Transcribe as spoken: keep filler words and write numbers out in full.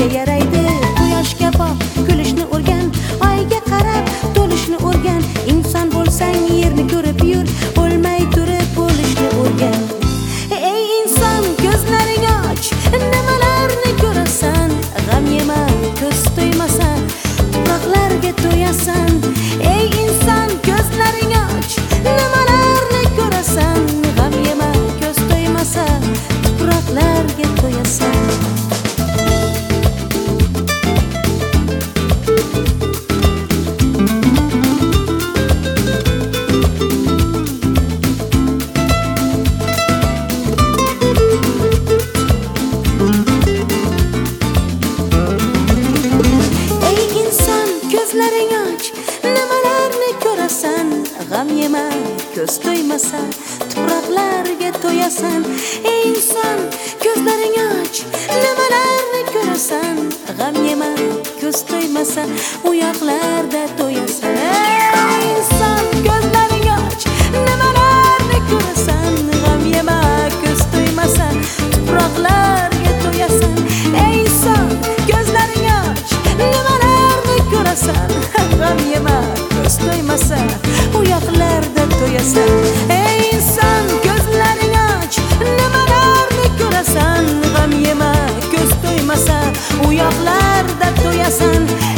nega yaraydi? Quyoshga boq, kulishni o'rgan, oyga qarab to'lishni o'rgan. Inson bo'lsang yerni ko'rib yur, o'lmay turib bo'lishni o'rgan. Ey inson, ko'zlaring och, nimalarni ko'rasan? G'am yema, ko'z to'ymasa, tuproqlarga to'yasan. Ey inson, ko'zlaring och, nimalarni ko'rasan? G'am yema, ko'z to'ymasa, tuproqlarga to'yasan. G'am yema, ko'z to'ymasa, tuproqlarga to'yasan. Ey inson, ko'zlaring och, nimalarni ko'rasan? G'am yema, ko'z to'ymasa, uyoqlarda to'yasan. Ey inson, ko'zlaring och, nimalarni ko'rasan? G'am yema, ko'z to'ymasa, tuproqlarga to'yasan. Ey inson, ko'zlaring och, nimalarni ko'rasan? G'am yema, ko'z to'ymasa, uyoqlarda to'yasan. Ey inson, ko'zlaring och, nimalarni ko'rasan? G'am yema, ko'z to'ymasa, uyoqlarda to'yasan.